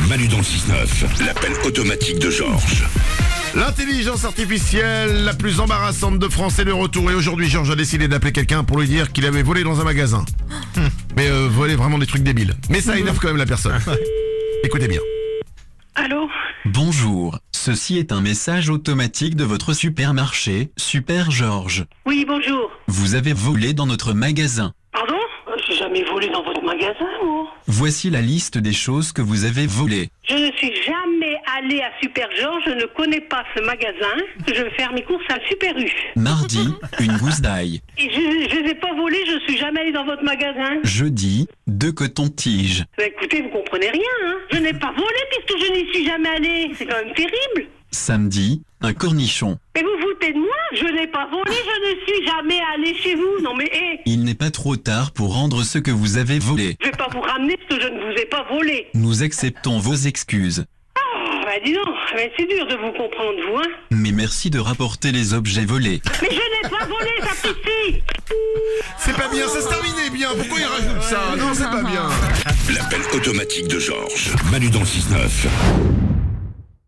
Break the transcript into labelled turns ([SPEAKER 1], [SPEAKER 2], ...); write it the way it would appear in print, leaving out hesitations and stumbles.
[SPEAKER 1] Manu dans le 6-9, l'appel automatique de Georges.
[SPEAKER 2] L'intelligence artificielle la plus embarrassante de France est de retour. Et aujourd'hui, Georges a décidé d'appeler quelqu'un pour lui dire qu'il avait volé dans un magasin. Mais volé vraiment des trucs débiles. Mais ça énerve quand même la personne. Écoutez bien.
[SPEAKER 3] Allô?
[SPEAKER 4] Bonjour, ceci est un message automatique de votre supermarché, Super Georges.
[SPEAKER 3] Oui, bonjour.
[SPEAKER 4] Vous avez volé dans notre magasin.
[SPEAKER 3] Pardon? J'ai jamais volé dans votre magasin, moi.
[SPEAKER 4] Voici la liste des choses que vous avez volées.
[SPEAKER 3] Je ne suis jamais allée à Super Georges, je ne connais pas ce magasin. Je vais faire mes courses à Super U.
[SPEAKER 4] Mardi, une gousse d'ail.
[SPEAKER 3] Et je les ai pas volés, je suis jamais allée dans votre magasin.
[SPEAKER 4] Jeudi, 2 cotons-tiges.
[SPEAKER 3] Bah, écoutez, vous comprenez rien, hein. Je n'ai pas volé puisque je n'y suis jamais allée. C'est quand même terrible.
[SPEAKER 4] Samedi, un cornichon.
[SPEAKER 3] Mais vous vous foutez de moi? Je n'ai pas volé, je ne suis jamais allée chez vous. Non mais,
[SPEAKER 4] Il n'est pas trop tard pour rendre ce que vous avez volé.
[SPEAKER 3] je vais pas vous ramener parce que je ne vous ai pas volé.
[SPEAKER 4] Nous acceptons vos excuses.
[SPEAKER 3] Ah, bah dis donc, mais c'est dur de vous comprendre, vous, hein.
[SPEAKER 4] Mais merci de rapporter les objets volés.
[SPEAKER 3] Mais je n'ai pas volé, sa petite fille.
[SPEAKER 2] C'est pas bien, ça se terminait bien. Pourquoi il rajoute ça? Non, c'est pas bien.
[SPEAKER 1] L'appel automatique de Georges. Manu dans le 6-9.